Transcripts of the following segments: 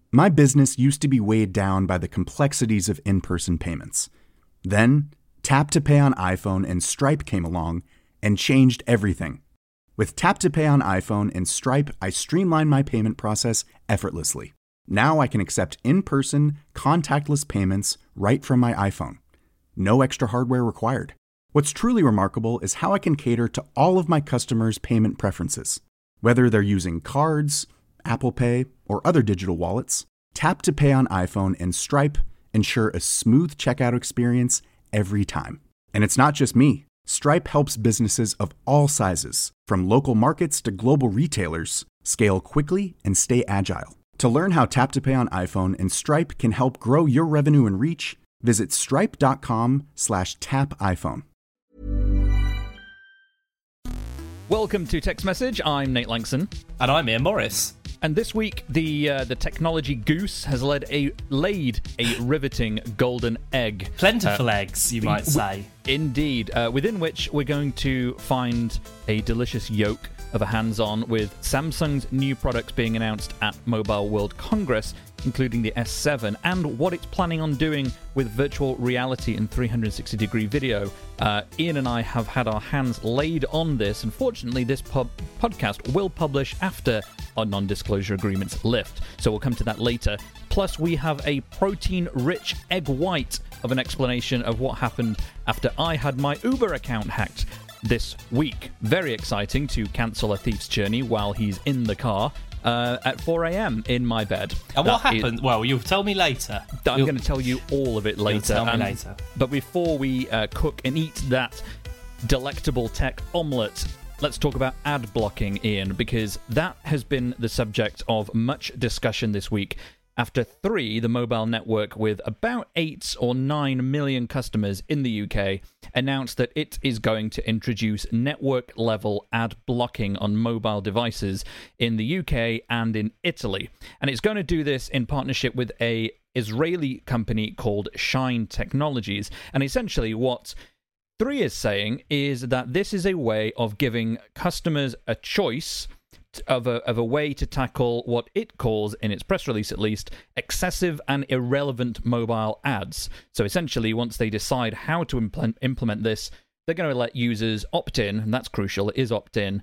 My business used to be weighed down by the complexities of in-person payments. Then, Tap to Pay on iPhone and Stripe came along and changed everything. With Tap to Pay on iPhone and Stripe, I streamlined my payment process effortlessly. Now I can accept in-person, contactless payments right from my iPhone. No extra hardware required. What's truly remarkable is how I can cater to all of my customers' payment preferences. Whether they're using cards, Apple Pay, or other digital wallets, Tap to Pay on iPhone and Stripe ensure a smooth checkout experience every time. And it's not just me. Stripe helps businesses of all sizes, from local markets to global retailers, scale quickly and stay agile. To learn how Tap to Pay on iPhone and Stripe can help grow your revenue and reach, visit stripe.com/tapiphone. Welcome to Text Message. I'm Nate Langston. And I'm Ian Morris. And this week, the technology goose has laid a riveting golden egg. Plentiful eggs, you might say. Indeed, within which we're going to find a delicious yolk of a hands-on with Samsung's new products being announced at Mobile World Congress, including the S7, and what it's planning on doing with virtual reality and 360-degree video. Ian and I have had our hands laid on this. Unfortunately, this podcast will publish after our non-disclosure agreements lift, so we'll come to that later. Plus, we have a protein-rich egg white of an explanation of what happened after I had my Uber account hacked this week. Very exciting to cancel a thief's journey while he's in the car at 4 a.m. in my bed. And what happened? Well, you'll tell me later. I'm going to tell you all of it later. You'll tell me later. But before we cook and eat that delectable tech omelette, let's talk about ad blocking, Ian, because that has been the subject of much discussion this week. After Three, the mobile network with about 8 or 9 million customers in the UK, announced that it is going to introduce network-level ad blocking on mobile devices in the UK and in Italy. And it's going to do this in partnership with an Israeli company called Shine Technologies. And essentially what Three is saying is that this is a way of giving customers a choice of a way to tackle what it calls, in its press release at least, excessive and irrelevant mobile ads. So essentially, once they decide how to implement this, they're going to let users opt in, and that's crucial, it is opt-in,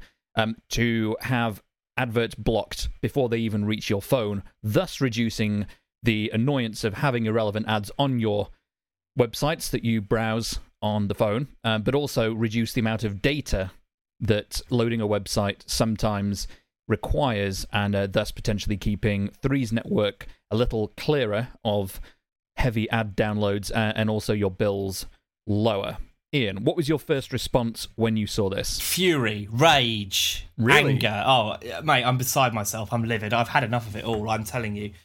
to have adverts blocked before they even reach your phone, thus reducing the annoyance of having irrelevant ads on your websites that you browse on the phone, but also reduce the amount of data that loading a website sometimes requires, and thus potentially keeping Three's network a little clearer of heavy ad downloads and also your bills lower. Ian, what was your first response when you saw this? Fury, rage, really? Anger. Oh, mate, I'm beside myself. I'm livid. I've had enough of it all, I'm telling you.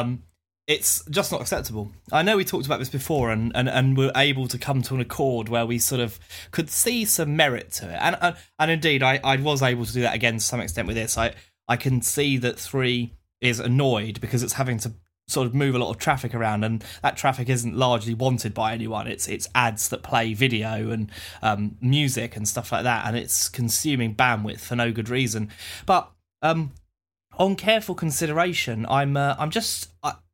It's just not acceptable. I know we talked about this before and we're able to come to an accord where we sort of could see some merit to it. And indeed, I was able to do that again to some extent with this. I can see that Three is annoyed because it's having to sort of move a lot of traffic around, and that traffic isn't largely wanted by anyone. It's ads that play video and music and stuff like that, and it's consuming bandwidth for no good reason. But on careful consideration, I just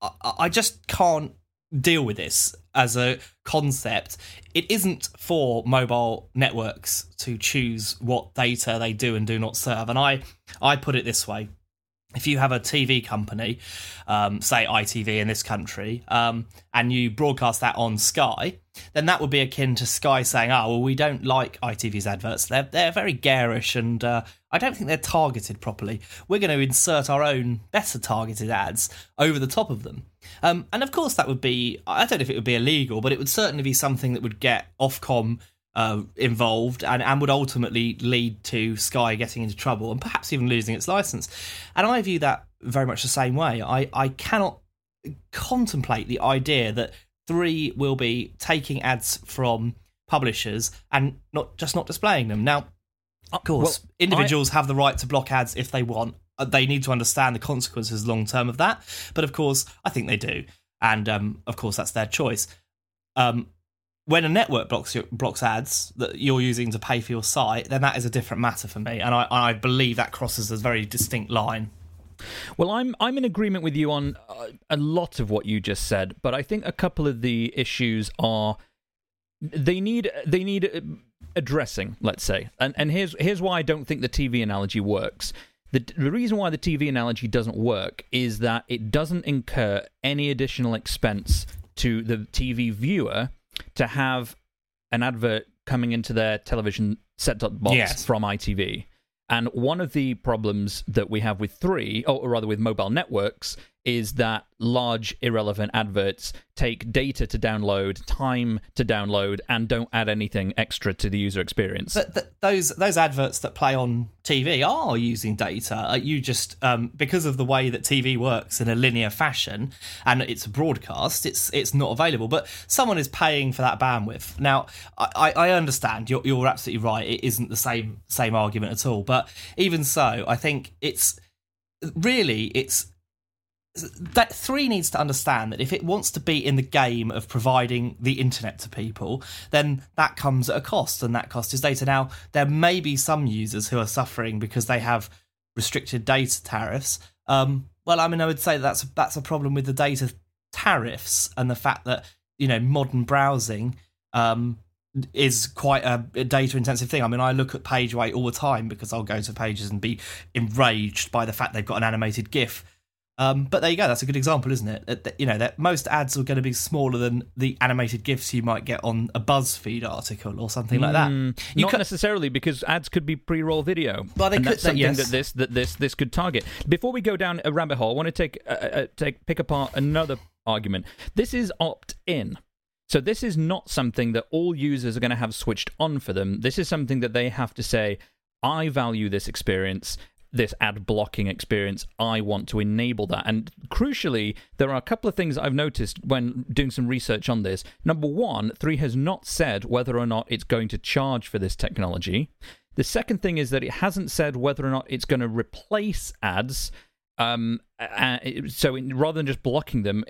can't deal with this as a concept. It isn't for mobile networks to choose what data they do and do not serve. And I put it this way. If you have a TV company, say ITV in this country, and you broadcast that on Sky, then that would be akin to Sky saying, "Oh, well, we don't like ITV's adverts. They're very garish, and I don't think they're targeted properly. We're going to insert our own better targeted ads over the top of them." And of course, that would be, I don't know if it would be illegal, but it would certainly be something that would get Ofcom involved and would ultimately lead to Sky getting into trouble and perhaps even losing its license. And I view that very much the same way. I cannot contemplate the idea that Three will be taking ads from publishers and not displaying them. Now, of course, individuals have the right to block ads if they want. They need to understand the consequences long term of that. But of course, I think they do. And of course, that's their choice. When a network blocks ads that you're using to pay for your site, then that is a different matter for me. And I believe that crosses a very distinct line. Well, I'm in agreement with you on a lot of what you just said, but I think a couple of the issues are they need addressing, let's say. And here's why I don't think the TV analogy works. The reason why the TV analogy doesn't work is that it doesn't incur any additional expense to the TV viewer to have an advert coming into their television set-top box from ITV. And one of the problems that we have with 3, or rather with mobile networks, is that large, irrelevant adverts take data to download, time to download, and don't add anything extra to the user experience. But those adverts that play on TV are using data. You just, because of the way that TV works in a linear fashion, and it's a broadcast, it's not available. But someone is paying for that bandwidth. Now, I understand, you're absolutely right, it isn't the same argument at all. But even so, I think it's that 3 needs to understand that if it wants to be in the game of providing the internet to people, then that comes at a cost, and that cost is data. Now, there may be some users who are suffering because they have restricted data tariffs. Well, I mean, I would say that's a problem with the data tariffs and the fact that, modern browsing is quite a data-intensive thing. I mean, I look at page weight all the time because I'll go to pages and be enraged by the fact they've got an animated GIF. But there you go. That's a good example, isn't it? That most ads are going to be smaller than the animated GIFs you might get on a BuzzFeed article or something like that. Not necessarily, because ads could be pre-roll video. Well, that's something that this could target. Before we go down a rabbit hole, I want to pick apart another argument. This is opt-in. So this is not something that all users are going to have switched on for them. This is something that they have to say, I value this experience, this ad blocking experience, I want to enable that. And crucially, there are a couple of things I've noticed when doing some research on this. Number one, 3 has not said whether or not it's going to charge for this technology. The second thing is that it hasn't said whether or not it's going to replace ads. So rather than just blocking them,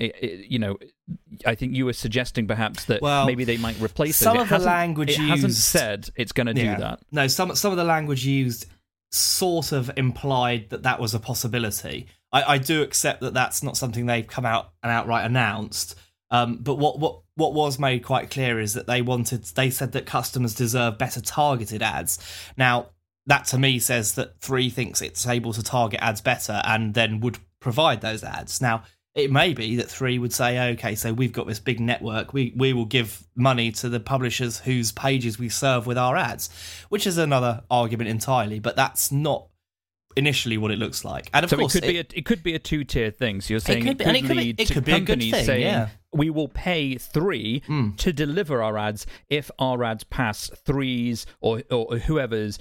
I think you were suggesting perhaps that maybe they might replace some of the language used. It hasn't said it's going to do that. No, some of the language used sort of implied that was a possibility. I do accept that that's not something they've come out and outright announced. But what was made quite clear is that they said that customers deserve better targeted ads. Now, that to me says that 3 thinks it's able to target ads better and then would provide those ads. Now, it may be that 3 would say, okay, so we've got this big network, we will give money to the publishers whose pages we serve with our ads, which is another argument entirely, but that's not initially what it looks like. And of course, it could be a 2-tier thing. So you're saying it could be a good thing, saying, we will pay 3 to deliver our ads if our ads pass 3's or whoever's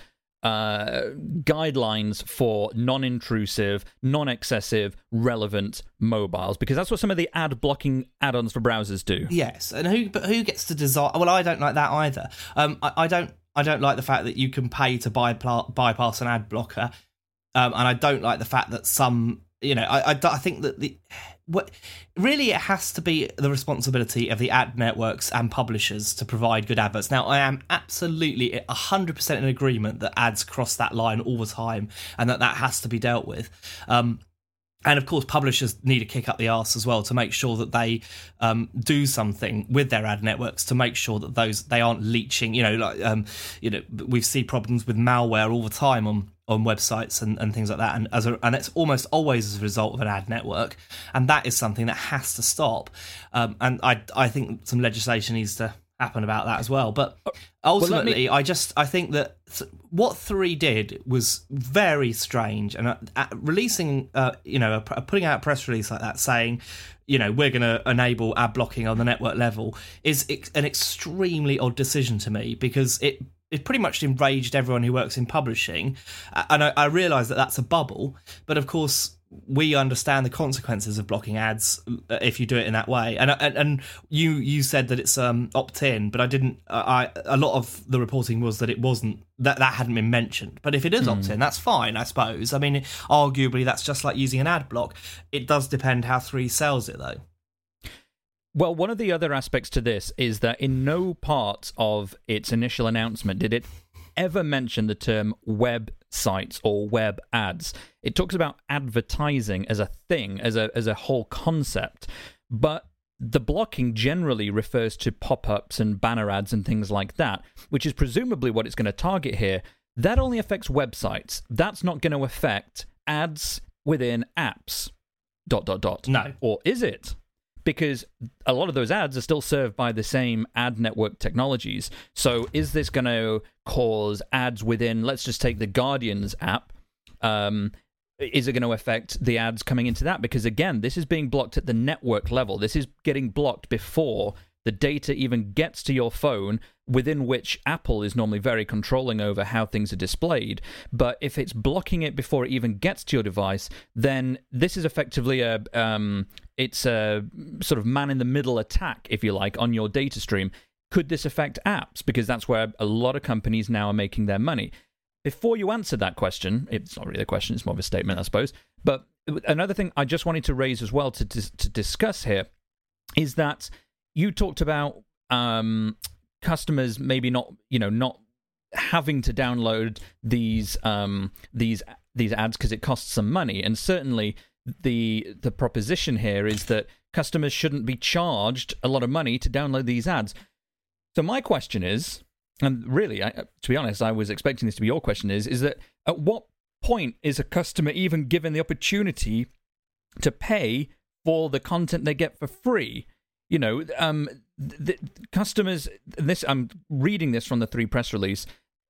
guidelines for non-intrusive, non-excessive, relevant mobiles, because that's what some of the ad blocking add-ons for browsers do. Yes, and who gets to design? Well, I don't like that either. I don't like the fact that you can pay to bypass an ad blocker, and I don't like the fact that some. I think that really it has to be the responsibility of the ad networks and publishers to provide good adverts. Now, I am absolutely 100% in agreement that ads cross that line all the time and that has to be dealt with. And of course, publishers need a kick up the arse as well to make sure that they do something with their ad networks to make sure that they aren't leaching. We see problems with malware all the time on websites and things like that, and it's almost always as a result of an ad network, and that is something that has to stop. And I think some legislation needs to happen about that as well. But ultimately, I think that what 3 did was very strange, and releasing, putting out a press release like that saying, we're going to enable ad blocking on the network level is an extremely odd decision to me, because it pretty much enraged everyone who works in publishing, and I realise that that's a bubble, but of course we understand the consequences of blocking ads if you do it in that way. And you said that it's opt-in, but I didn't. A lot of the reporting was that it wasn't, that hadn't been mentioned. But if it is opt-in, that's fine, I suppose. I mean, arguably that's just like using an ad block. It does depend how 3 sells it, though. Well, one of the other aspects to this is that in no part of its initial announcement did it ever mention the term web sites or web ads. It talks about advertising as a thing, as a whole concept, but the blocking generally refers to pop-ups and banner ads and things like that, which is presumably what it's going to target here. That only affects websites. That's not going to affect ads within apps. ... No. Or is it? Because a lot of those ads are still served by the same ad network technologies. So is this going to cause ads within, let's just take the Guardian's app, is it going to affect the ads coming into that? Because again, this is being blocked at the network level. This is getting blocked before the data even gets to your phone, within which Apple is normally very controlling over how things are displayed. But if it's blocking it before it even gets to your device, then this is effectively it's a sort of man-in-the-middle attack, if you like, on your data stream. Could this affect apps? Because that's where a lot of companies now are making their money. Before you answer that question, it's not really a question, it's more of a statement, I suppose. But another thing I just wanted to raise as well to discuss here is that you talked about customers maybe not having to download these ads because it costs some money, and certainly the proposition here is that customers shouldn't be charged a lot of money to download these ads. So my question is, and really, to be honest, I was expecting this to be your question, is that at what point is a customer even given the opportunity to pay for the content they get for free? You know, the customers, I'm reading this from the 3 press release.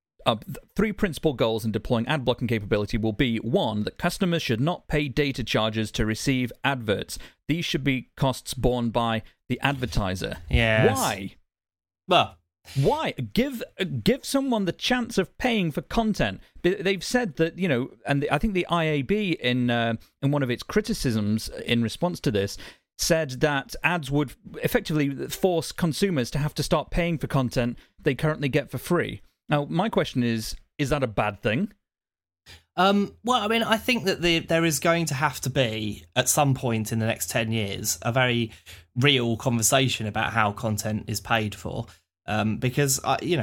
3 principal goals in deploying ad blocking capability will be: 1, that customers should not pay data charges to receive adverts. These should be costs borne by the advertiser. Yes. Why? Well, why? Give someone the chance of paying for content. They've said that, and I think the IAB in one of its criticisms in response to this said that ads would effectively force consumers to have to start paying for content they currently get for free. Now, my question is that a bad thing? Well, I mean, I think that there is going to have to be, at some point in the next 10 years, a very real conversation about how content is paid for. Because,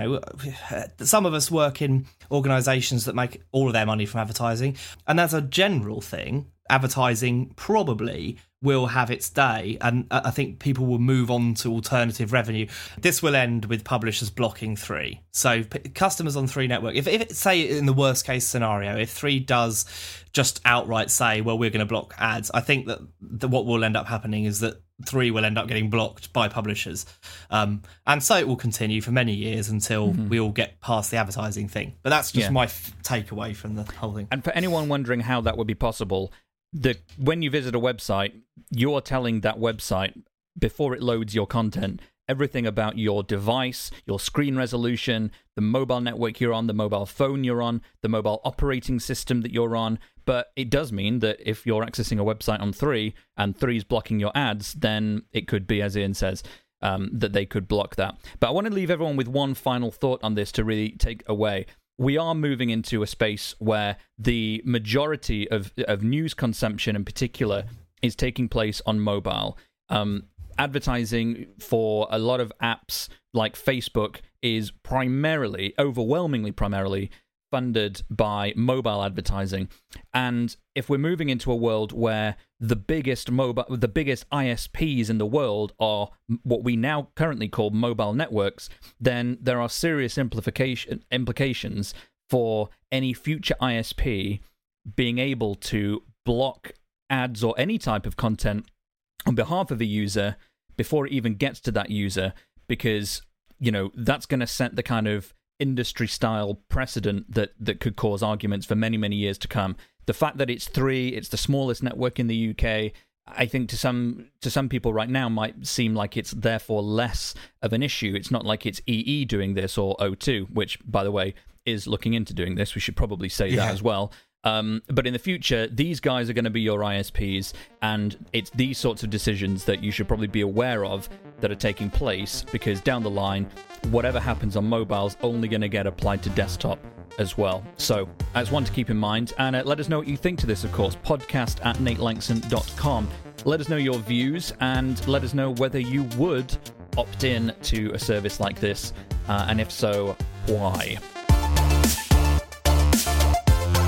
some of us work in organisations that make all of their money from advertising. And as a general thing, advertising probably will have its day, and I think people will move on to alternative revenue. This will end with publishers blocking 3. So customers on 3 network, if say in the worst case scenario, if 3 does just outright say, well, we're going to block ads, I think that what will end up happening is that 3 will end up getting blocked by publishers. And so it will continue for many years until we all get past the advertising thing. But that's just my takeaway from the whole thing. And for anyone wondering how that would be possible, when you visit a website, you're telling that website, before it loads your content, everything about your device, your screen resolution, the mobile network you're on, the mobile phone you're on, the mobile operating system that you're on. But it does mean that if you're accessing a website on 3 and 3 is blocking your ads, then it could be, as Ian says, that they could block that. But I want to leave everyone with one final thought on this to really take away. We are moving into a space where the majority of news consumption in particular is taking place on mobile. Advertising for a lot of apps like Facebook is overwhelmingly primarily funded by mobile advertising. And if we're moving into a world where the biggest ISPs in the world are what we now currently call mobile networks, then there are serious implications for any future ISP being able to block ads or any type of content on behalf of a user before it even gets to that user, because that's going to set the kind of industry-style precedent that could cause arguments for many, many years to come. The fact that it's the smallest network in the UK, I think to some people right now might seem like it's therefore less of an issue. It's not like it's EE doing this or O2, which, by the way, is looking into doing this. We should probably say that as well. But in the future, these guys are going to be your ISPs, and it's these sorts of decisions that you should probably be aware of that are taking place, because down the line, whatever happens on mobile is only going to get applied to desktop as well. So that's one to keep in mind. And let us know what you think to this, of course. podcast@natelangson.com. Let us know your views, and let us know whether you would opt in to a service like this, and if so, why.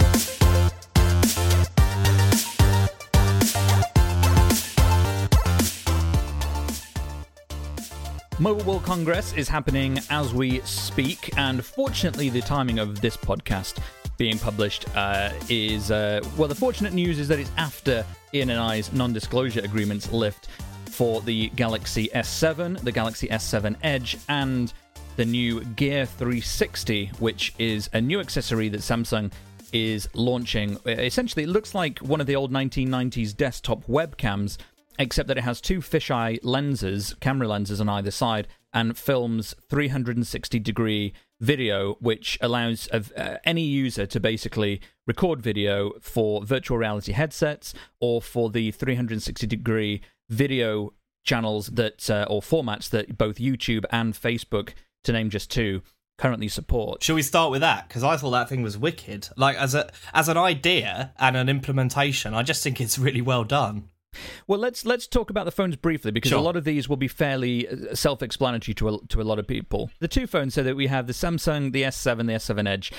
Mobile World Congress is happening as we speak, and fortunately the timing of this podcast being published is... the fortunate news is that it's after Ian and I's non-disclosure agreements lift for the Galaxy S7, the Galaxy S7 Edge, and the new Gear 360, which is a new accessory that Samsung is launching. Essentially, it looks like one of the old 1990s desktop webcams, except that it has two fisheye lenses, camera lenses on either side, and films 360-degree video, which allows any user to basically record video for virtual reality headsets or for the 360-degree video channels that or formats that both YouTube and Facebook, to name just two, currently support. Shall we start with that? Because I thought that thing was wicked. Like, as an idea and an implementation, I just think it's really well done. Well, let's talk about the phones briefly, because Sure. a lot of these will be fairly self-explanatory to a lot of people. The two phones, so that we have the Samsung, the S7, the S7 Edge.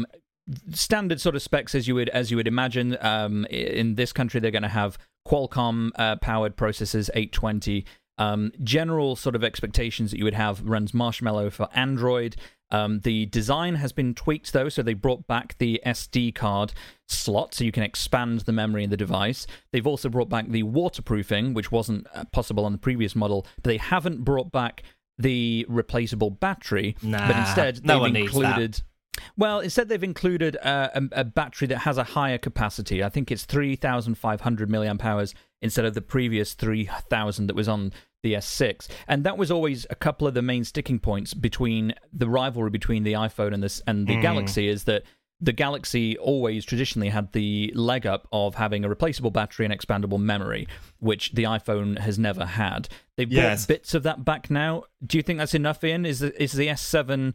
Standard sort of specs as you would imagine. In this country, they're going to have Qualcomm powered processors, 820. General sort of expectations that you would have runs Marshmallow for Android. The design has been tweaked, though, so they brought back the SD card slot, so you can expand the memory in the device. They've also brought back the waterproofing, which wasn't possible on the previous model, but they haven't brought back the replaceable battery, but instead they've included... Well, instead they've included a battery that has a higher capacity. I think it's 3,500 milliamp hours instead of the previous 3,000 that was on the S6. And that was always a couple of the main sticking points between the rivalry between the iPhone and the Galaxy, is that the Galaxy always traditionally had the leg up of having a replaceable battery and expandable memory, which the iPhone has never had. They've brought bits of that back now. Do you think that's enough, Ian? Is the S7...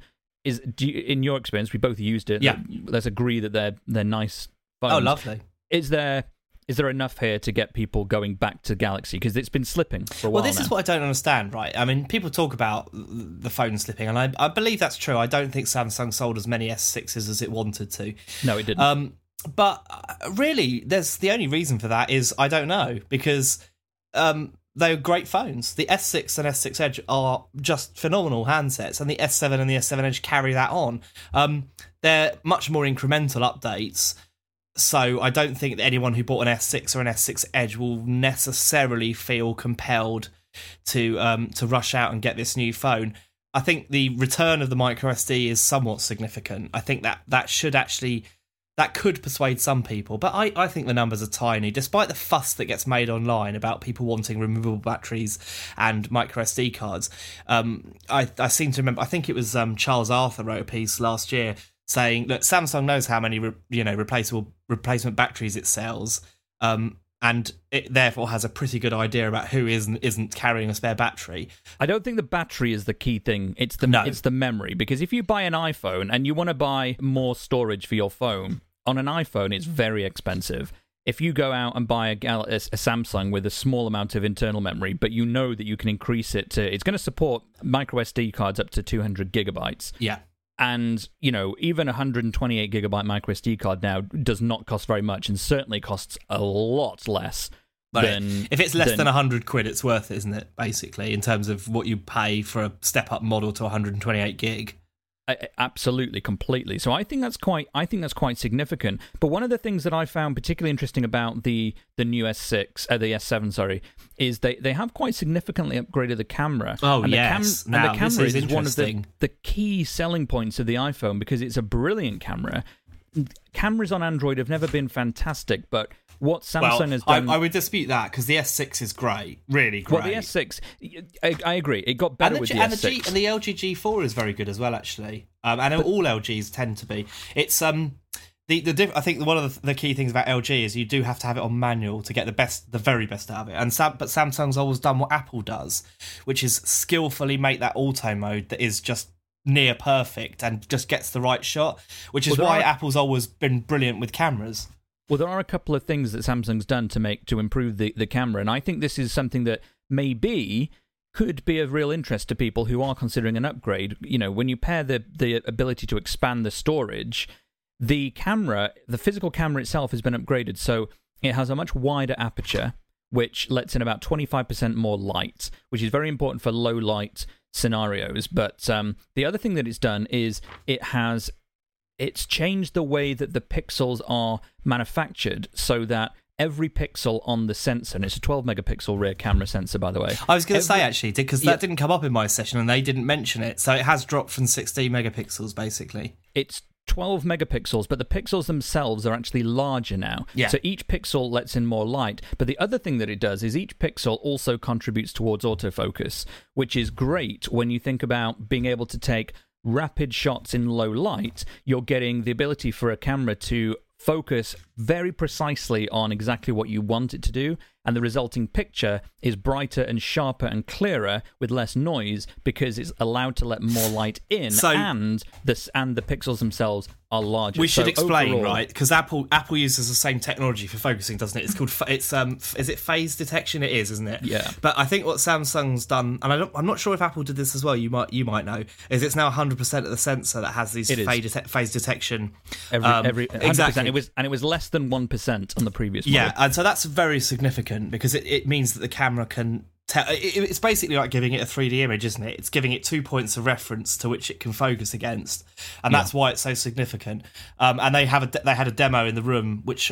in your experience, we both used it. Yeah. Let's agree that they're nice phones. Oh, lovely. Is there enough here to get people going back to Galaxy? Because it's been slipping for a while Well, this now. is what I don't understand, right? I mean, people talk about the phone slipping, and I believe that's true. I don't think Samsung sold as many S6s as it wanted to. No, it didn't. But really, the only reason for that is I don't know, because they're great phones. The S6 and S6 Edge are just phenomenal handsets, and the S7 and the S7 Edge carry that on. They're much more incremental updates, so I don't think that anyone who bought an S6 or an S6 Edge will necessarily feel compelled to rush out and get this new phone. I think the return of the microSD is somewhat significant. I think that could persuade some people, but I think the numbers are tiny. Despite the fuss that gets made online about people wanting removable batteries and microSD cards, I seem to remember, I think it was Charles Arthur wrote a piece last year saying that Samsung knows how many replacement batteries it sells, and it therefore has a pretty good idea about who isn't carrying a spare battery. I don't think the battery is the key thing. It's the memory. Because if you buy an iPhone and you want to buy more storage for your phone, on an iPhone it's very expensive. If you go out and buy a Samsung with a small amount of internal memory, but you know that you can increase it to... It's going to support microSD cards up to 200 gigabytes. Yeah. And, even a 128 gigabyte microSD card now does not cost very much, and certainly costs a lot less than... If it's less than 100 quid, it's worth it, isn't it, basically, in terms of what you pay for a step-up model to 128 gig? Absolutely, completely. So I think that's quite significant. But one of the things that I found particularly interesting about the new S6, the S7, sorry, is they have quite significantly upgraded the camera. Oh, and yes. The camera is one of the key selling points of the iPhone, because it's a brilliant camera. Cameras on Android have never been fantastic, but what Samsung has done... I would dispute that, because the S6 is great, really great. Well, the S6, I agree, it got better with the S6. And the LG G4 is very good as well, actually. And all LGs tend to be. It's I think one of the key things about LG is you do have to have it on manual to get the very best out of it. But Samsung's always done what Apple does, which is skillfully make that auto mode that is just near perfect and just gets the right shot, which is why Apple's always been brilliant with cameras. Well, there are a couple of things that Samsung's done to improve the camera, and I think this is something that could be of real interest to people who are considering an upgrade. When you pair the ability to expand the storage, the physical camera itself has been upgraded, so it has a much wider aperture, which lets in about 25% more light, which is very important for low light scenarios. But the other thing that it's done is it's changed the way that the pixels are manufactured so that every pixel on the sensor, and it's a 12 megapixel rear camera sensor, by the way. I was going to say, actually, because that didn't come up in my session and they didn't mention it. So it has dropped from 16 megapixels, basically. It's 12 megapixels, but the pixels themselves are actually larger now. Yeah. So each pixel lets in more light. But the other thing that it does is each pixel also contributes towards autofocus, which is great when you think about being able to take rapid shots in low light. You're getting the ability for a camera to focus very precisely on exactly what you want it to do, and the resulting picture is brighter and sharper and clearer with less noise because it's allowed to let more light in, and the pixels themselves are larger. We should explain, overall, right? Because Apple uses the same technology for focusing, doesn't it? It's called is it phase detection? It is, isn't it? Yeah. But I think what Samsung's done, and I'm not sure if Apple did this as well. You might know, is it's now 100% of the sensor that has these phase detection. Every 100%. Exactly. It was less than 1% on the previous model. Yeah, and so that's very significant because it means that the camera can tell. It's basically like giving it a 3D image, isn't it? It's giving it 2 points of reference to which it can focus against, and that's why it's so significant. And they had a demo in the room which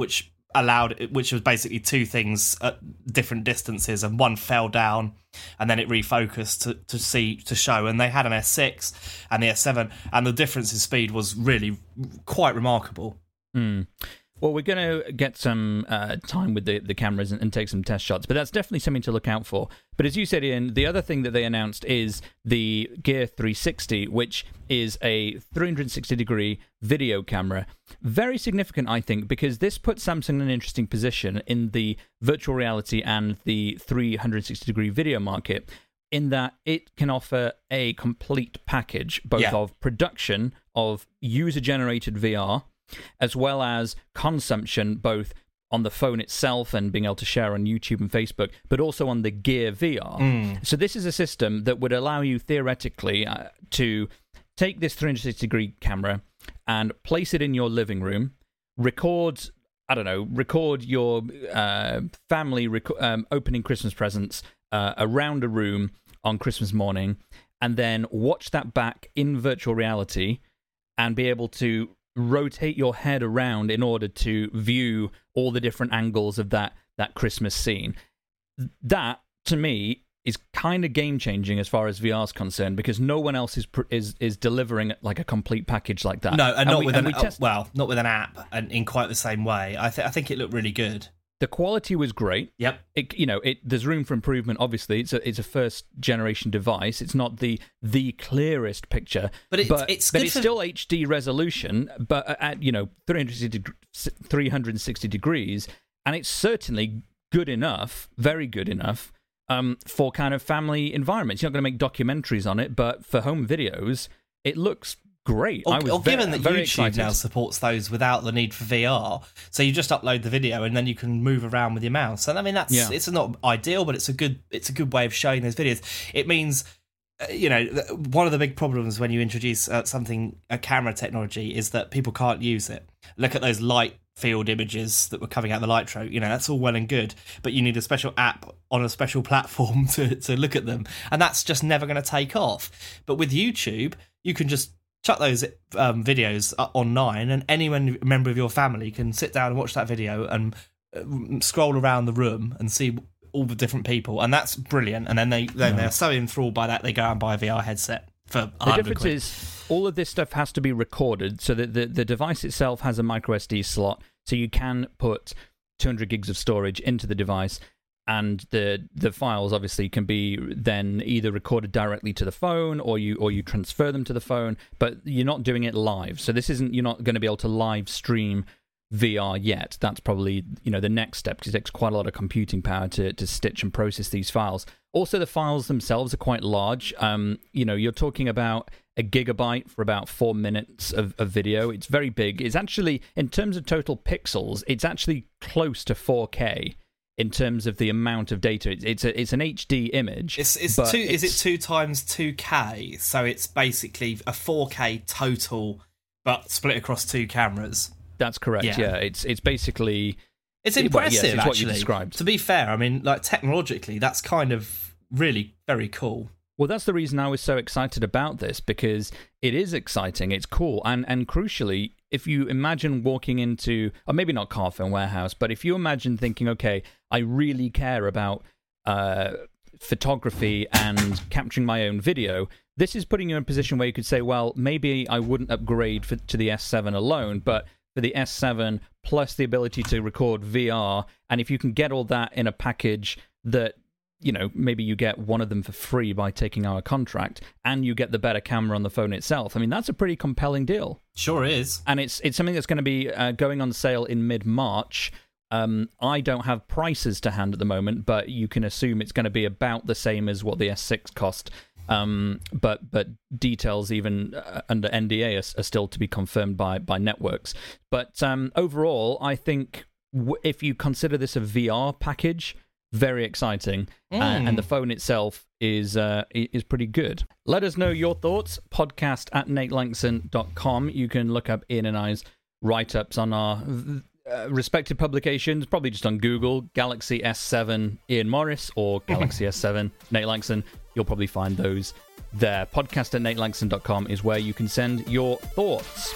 was basically two things at different distances, and one fell down and then it refocused to show. And they had an S6 and the S7, and the difference in speed was really quite remarkable. Well, we're going to get some time with the cameras and take some test shots, but that's definitely something to look out for. But as you said, Ian, the other thing that they announced is the Gear 360, which is a 360-degree video camera. Very significant, I think, because this puts Samsung in an interesting position in the virtual reality and the 360-degree video market, in that it can offer a complete package, both of production of user-generated VR, as well as consumption, both on the phone itself and being able to share on YouTube and Facebook, but also on the Gear VR. So this is a system that would allow you, theoretically, to take this 360-degree camera and place it in your living room, record your family opening Christmas presents around a room on Christmas morning, and then watch that back in virtual reality and be able to rotate your head around in order to view all the different angles of that Christmas scene. That, to me, is kind of game-changing as far as VR is concerned, because no one else is delivering like a complete package like that. No, and not with an app, and in quite the same way. I think it looked really good. The quality was great. Yep. There's room for improvement. Obviously, it's a first generation device. It's not the clearest picture, but it's still HD resolution. But at 360 degrees, and it's certainly good enough, very good enough, for kind of family environments. You're not going to make documentaries on it, but for home videos, it looks great. Given that very YouTube excited. now supports those without the need for VR, so you just upload the video and then you can move around with your mouse. And I mean, it's not ideal, but it's a good way of showing those videos. It means, one of the big problems when you introduce a camera technology is that people can't use it. Look at those light field images that were coming out the Lightro. That's all well and good, but you need a special app on a special platform to look at them, and that's just never going to take off. But with YouTube, you can just chuck those videos online, and any member of your family can sit down and watch that video and scroll around the room and see all the different people, and that's brilliant. And then they're so enthralled by that, they go and buy a VR headset for $100. The difference is all of this stuff has to be recorded, so that the device itself has a micro SD slot, so you can put 200 gigs of storage into the device. And the files obviously can be then either recorded directly to the phone, or you transfer them to the phone, but you're not doing it live. So you're not going to be able to live stream VR yet. That's probably the next step, because it takes quite a lot of computing power to stitch and process these files. Also, the files themselves are quite large. You're talking about a gigabyte for about 4 minutes of video. It's very big. It's actually, in terms of total pixels, it's actually close to 4K. In terms of the amount of data, it's an HD image. Is it 2 times 2K? So it's basically a 4K total, but split across 2 cameras. That's correct. Yeah, it's basically it's impressive. It's actually, what you described. To be fair, I mean, like technologically, that's kind of really very cool. Well, that's the reason I was so excited about this, because it is exciting, it's cool, and crucially, if you imagine walking into, or maybe not Carphone Warehouse, but if you imagine thinking, okay, I really care about photography and capturing my own video, this is putting you in a position where you could say, well, maybe I wouldn't upgrade to the S7 alone, but for the S7 plus the ability to record VR, and if you can get all that in a package that, you know, maybe you get one of them for free by taking our contract, and you get the better camera on the phone itself. I mean, that's a pretty compelling deal. Sure is. And it's something that's going to be going on sale in mid-March. I don't have prices to hand at the moment, but you can assume it's going to be about the same as what the S6 cost. But details even under NDA are still to be confirmed by networks. But overall, I think if you consider this a VR package, very exciting, and the phone itself is pretty good. Let us know your thoughts. podcast@natelangson.com. You can look up Ian and I's write-ups on our respective publications, probably just on Google, Galaxy S7 Ian Morris or Galaxy S7 Nate Langson. You'll probably find those there. podcast@natelangson.com is where you can send your thoughts.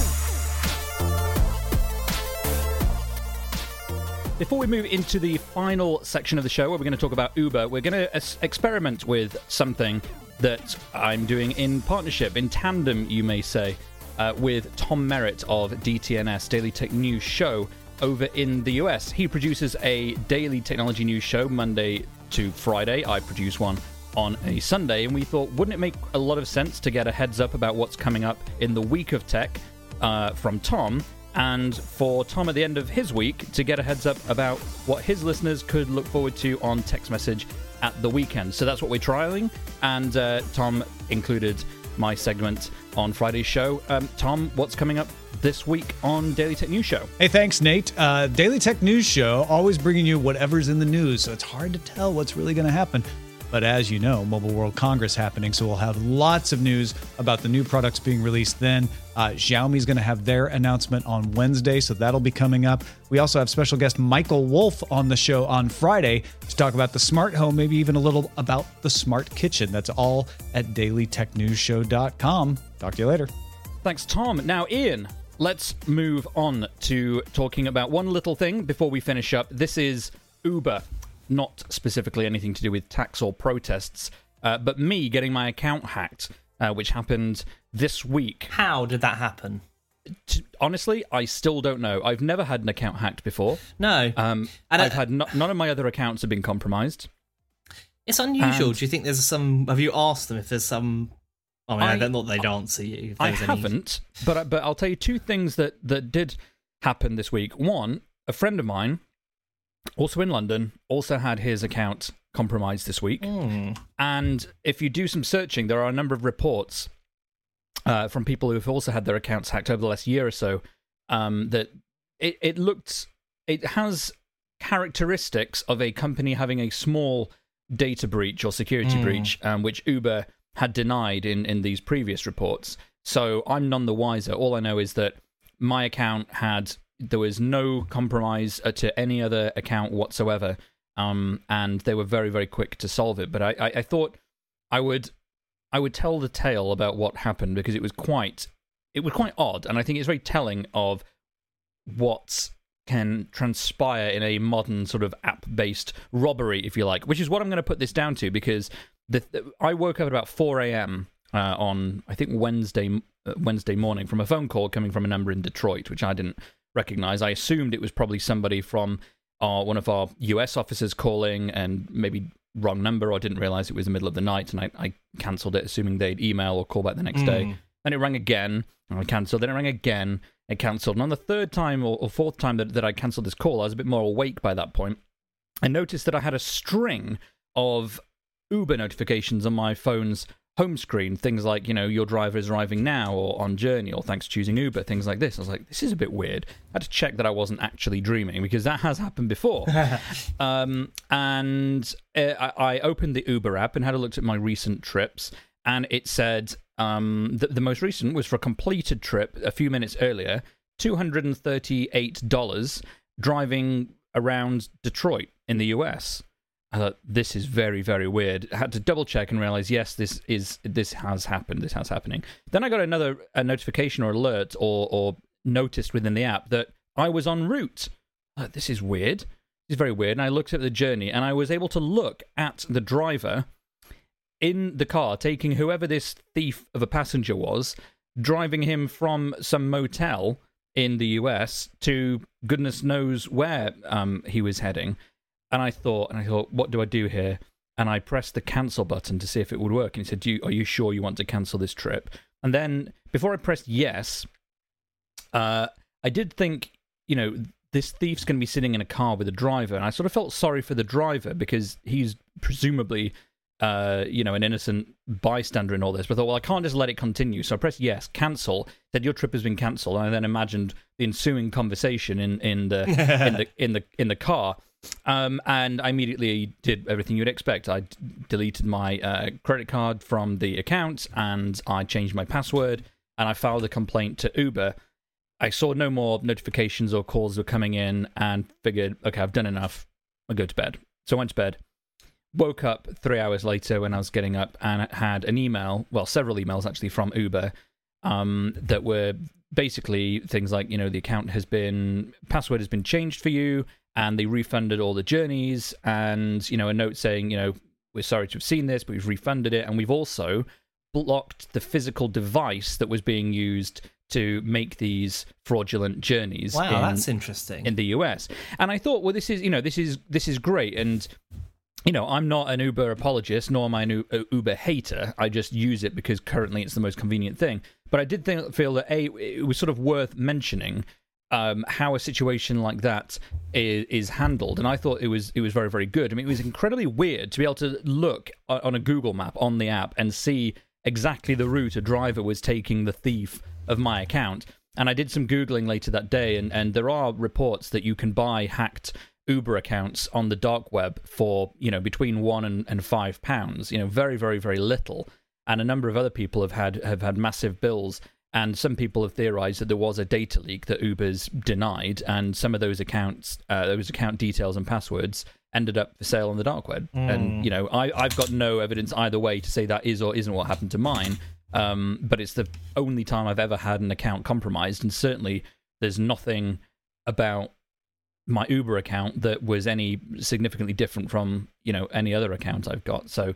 Before we move into the final section of the show, where we're going to talk about Uber, we're going to experiment with something that I'm doing in partnership, in tandem, you may say, with Tom Merritt of DTNS, Daily Tech News Show, over in the US. He produces a daily technology news show Monday to Friday. I produce one on a Sunday, and we thought, wouldn't it make a lot of sense to get a heads up about what's coming up in the week of tech from Tom, and for Tom at the end of his week to get a heads up about what his listeners could look forward to on text message at the weekend. So that's what we're trialing, and Tom included my segment on Friday's show. Tom, what's coming up this week on Daily Tech News Show? Hey, thanks, Nate. Daily Tech News Show, always bringing you whatever's in the news, so it's hard to tell what's really going to happen. But as you know, Mobile World Congress happening, so we'll have lots of news about the new products being released then. Xiaomi's going to have their announcement on Wednesday, so that'll be coming up. We also have special guest Michael Wolf on the show on Friday to talk about the smart home, maybe even a little about the smart kitchen. That's all at dailytechnewsshow.com. Talk to you later. Thanks, Tom. Now, Ian, let's move on to talking about one little thing before we finish up. This is Uber. Not specifically anything to do with tax or protests, but me getting my account hacked, which happened this week. How did that happen? Honestly, I still don't know. I've never had an account hacked before. No. And I've had none of my other accounts have been compromised. It's unusual. Do you think there's some... Have you asked them if there's some... I mean, I don't know they'd answer you. I haven't, but I'll tell you two things that did happen this week. One, a friend of mine, also in London, also had his account compromised this week. And if you do some searching, there are a number of reports from people who have also had their accounts hacked over the last year or so, that it has characteristics of a company having a small data breach or security breach, which Uber had denied in these previous reports. So I'm none the wiser. All I know is that my account there was no compromise to any other account whatsoever, and they were very, very quick to solve it. But I thought I would tell the tale about what happened, because it was quite odd, and I think it's very telling of what can transpire in a modern sort of app-based robbery, if you like, which is what I'm going to put this down to, because I woke up at about 4 a.m. On, I think, Wednesday morning from a phone call coming from a number in Detroit, which I didn't recognize. I assumed it was probably somebody from one of our US offices calling, and maybe wrong number, or didn't realize it was the middle of the night, and I cancelled it, assuming they'd email or call back the next day. Then it rang again, and I cancelled. Then it rang again, and cancelled. And on the third time or fourth time that I cancelled this call, I was a bit more awake by that point. I noticed that I had a string of Uber notifications on my phone's home screen, things like, your driver is arriving now, or on Journey, or thanks for choosing Uber, things like this. I was like, this is a bit weird. I had to check that I wasn't actually dreaming, because that has happened before. And I opened the Uber app and had a look at my recent trips, and it said the most recent was for a completed trip a few minutes earlier, $238, driving around Detroit in the US. I thought, this is very, very weird. I had to double check and realize, yes, this has happened. This has happening. Then I got a notification or alert or noticed within the app that I was en route. This is weird. This is very weird. And I looked at the journey, and I was able to look at the driver in the car, taking whoever this thief of a passenger was, driving him from some motel in the US to goodness knows where he was heading. And I thought, what do I do here? And I pressed the cancel button to see if it would work. And he said, are you sure you want to cancel this trip? And then before I pressed yes, I did think, this thief's going to be sitting in a car with a driver. And I sort of felt sorry for the driver because he's presumably, an innocent bystander in all this. But I thought, well, I can't just let it continue. So I pressed yes, cancel. Said your trip has been cancelled. And I then imagined the ensuing conversation in the car. And I immediately did everything you'd expect. I deleted my credit card from the account, and I changed my password, and I filed a complaint to Uber. I saw no more notifications or calls were coming in, and figured, okay, I've done enough. I'll go to bed. So I went to bed. Woke up 3 hours later when I was getting up, and had an email, well, several emails actually, from Uber that were basically things like, the password has been changed for you, and they refunded all the journeys, and, a note saying, we're sorry to have seen this, but we've refunded it, and we've also blocked the physical device that was being used to make these fraudulent journeys. Wow, that's interesting. In the US. And I thought, well, this is great, and I'm not an Uber apologist, nor am I an Uber hater. I just use it because currently it's the most convenient thing. But I did feel that it was sort of worth mentioning how a situation like that is handled, and I thought it was very, very good. I mean, it was incredibly weird to be able to look on a Google map on the app and see exactly the route a driver was taking the thief of my account. And I did some Googling later that day, and there are reports that you can buy hacked Uber accounts on the dark web for between £1 and £5. Very, very, very little. And a number of other people have had massive bills. And some people have theorized that there was a data leak that Uber's denied, and some of those account details and passwords ended up for sale on the dark web. And I've got no evidence either way to say that is or isn't what happened to mine. But it's the only time I've ever had an account compromised, and certainly there's nothing about my Uber account that was any significantly different from any other account I've got. So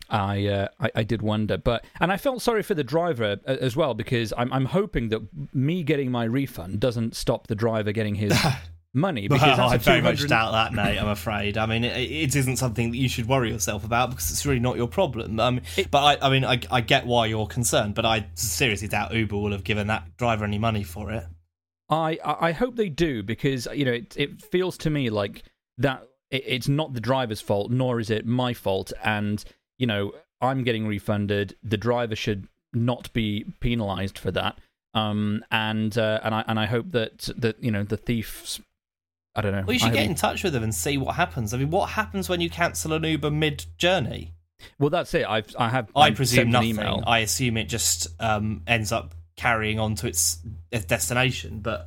I did wonder, and I felt sorry for the driver as well, because I'm hoping that me getting my refund doesn't stop the driver getting his money. Because I very much doubt that, mate. I'm afraid. I mean, it isn't something that you should worry yourself about, because it's really not your problem. But I get why you're concerned, but I seriously doubt Uber will have given that driver any money for it. I hope they do, because it feels to me like that it's not the driver's fault, nor is it my fault, and I'm getting refunded. The driver should not be penalised for that. And I hope that the thieves, I don't know. Well, you should get in touch with them and see what happens. I mean, what happens when you cancel an Uber mid-journey? Well, that's it. I presume nothing. Email. I assume it just ends up carrying on to its destination, but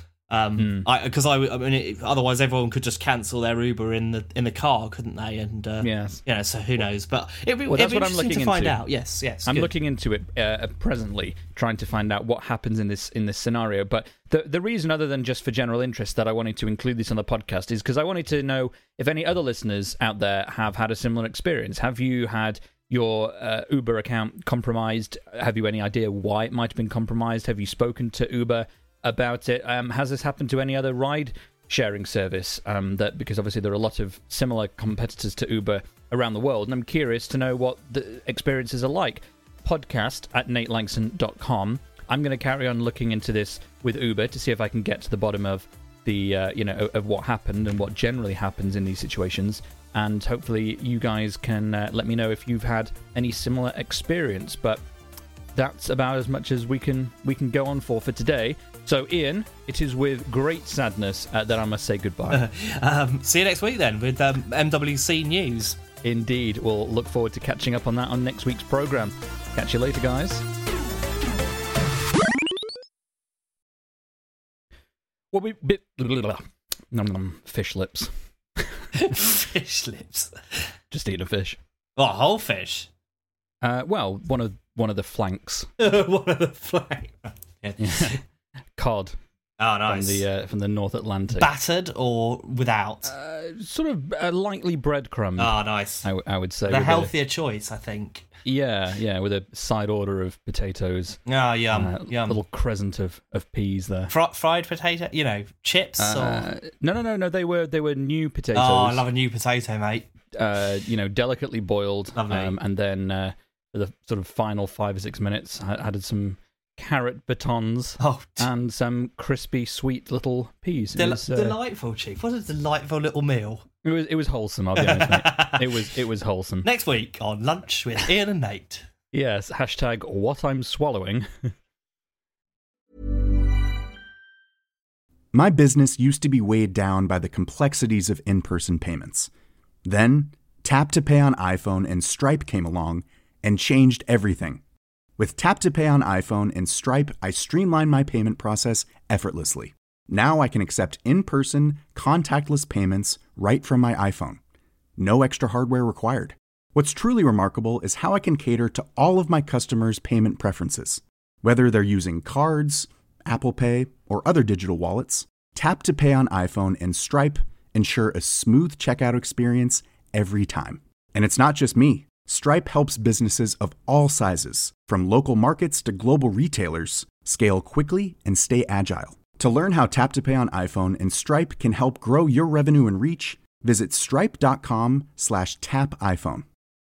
otherwise everyone could just cancel their Uber in the car, couldn't they? And yes, so who knows? But it'd be that's what I'm interesting looking to find into. out. Yes, I'm good. looking into it presently, trying to find out what happens in this scenario. But the reason, other than just for general interest, that I wanted to include this on the podcast is because I wanted to know if any other listeners out there have had a similar experience. Have you had your Uber account compromised? Have you any idea why it might have been compromised? Have you spoken to Uber about it? Has this happened to any other ride sharing service? Because obviously there are a lot of similar competitors to Uber around the world, and I'm curious to know what the experiences are like. podcast@natelangson.com. I'm going to carry on looking into this with Uber to see if I can get to the bottom of the of what happened and what generally happens in these situations. And hopefully you guys can let me know if you've had any similar experience. But that's about as much as we can go on for today. So, Ian, it is with great sadness that I must say goodbye. See you next week then with MWC News. Indeed. We'll look forward to catching up on that on next week's programme. Catch you later, guys. Fish lips. Fish lips. Just eat a fish. Oh, a whole fish. Well, one of the flanks. One of the flanks. Yeah. Cod. Oh, nice. From the North Atlantic. Battered or without? Sort of lightly breadcrumbed. Oh, nice. I would say. The healthier choice, I think. Yeah, with a side order of potatoes. Oh, yum. A little crescent of peas there. Fried potato, chips or... No. They were new potatoes. Oh, I love a new potato, mate. Delicately boiled. Lovely. And then for the sort of final 5 or 6 minutes, I added some carrot batons and some crispy, sweet little peas. Delightful, Chief. What a delightful little meal. It was wholesome, I'll be honest, mate. It was wholesome. Next week on Lunch with Ian and Nate. Yes, hashtag what I'm swallowing. My business used to be weighed down by the complexities of in-person payments. Then, Tap to Pay on iPhone and Stripe came along and changed everything. With Tap to Pay on iPhone and Stripe, I streamlined my payment process effortlessly. Now I can accept in-person, contactless payments right from my iPhone. No extra hardware required. What's truly remarkable is how I can cater to all of my customers' payment preferences. Whether they're using cards, Apple Pay, or other digital wallets, Tap to Pay on iPhone and Stripe ensure a smooth checkout experience every time. And it's not just me. Stripe helps businesses of all sizes, from local markets to global retailers, scale quickly and stay agile. To learn how Tap to Pay on iPhone and Stripe can help grow your revenue and reach, visit stripe.com/tapiphone.